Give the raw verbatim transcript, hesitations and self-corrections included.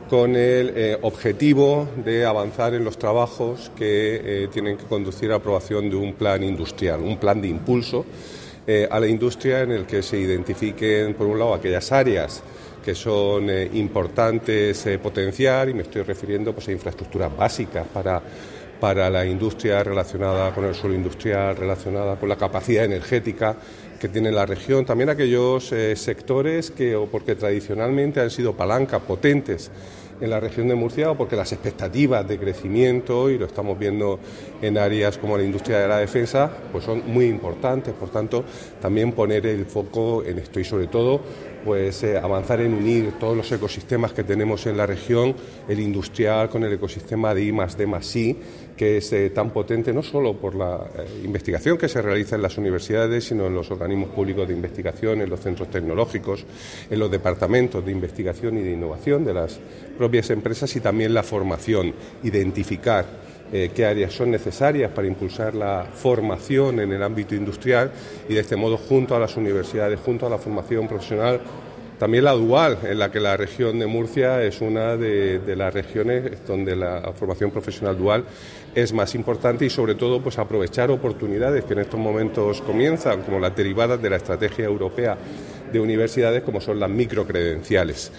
con el eh, objetivo de avanzar en los trabajos que eh, tienen que conducir a la aprobación de un plan industrial, un plan de impulso eh, a la industria en el que se identifiquen, por un lado, aquellas áreas que son eh, importantes eh, potenciar, y me estoy refiriendo pues, a infraestructuras básicas para, para la industria relacionada con el suelo industrial, relacionada con la capacidad energética que tiene la región, también aquellos eh, sectores que, o porque tradicionalmente han sido palancas potentes en la región de Murcia, o porque las expectativas de crecimiento, y lo estamos viendo en áreas como la industria de la defensa, pues son muy importantes. Por tanto, también poner el foco en esto y sobre todo pues eh, avanzar en unir todos los ecosistemas que tenemos en la región, el industrial con el ecosistema de I más D más I, que es eh, tan potente no solo por la eh, investigación que se realiza en las universidades, sino en los organismos públicos de investigación, en los centros tecnológicos, en los departamentos de investigación y de innovación de las propias empresas, y también la formación, identificar eh, qué áreas son necesarias para impulsar la formación en el ámbito industrial, y de este modo, junto a las universidades, junto a la formación profesional, también la dual, en la que la región de Murcia es una de, de las regiones donde la formación profesional dual es más importante, y sobre todo pues aprovechar oportunidades que en estos momentos comienzan, como las derivadas de la estrategia europea de universidades, como son las microcredenciales.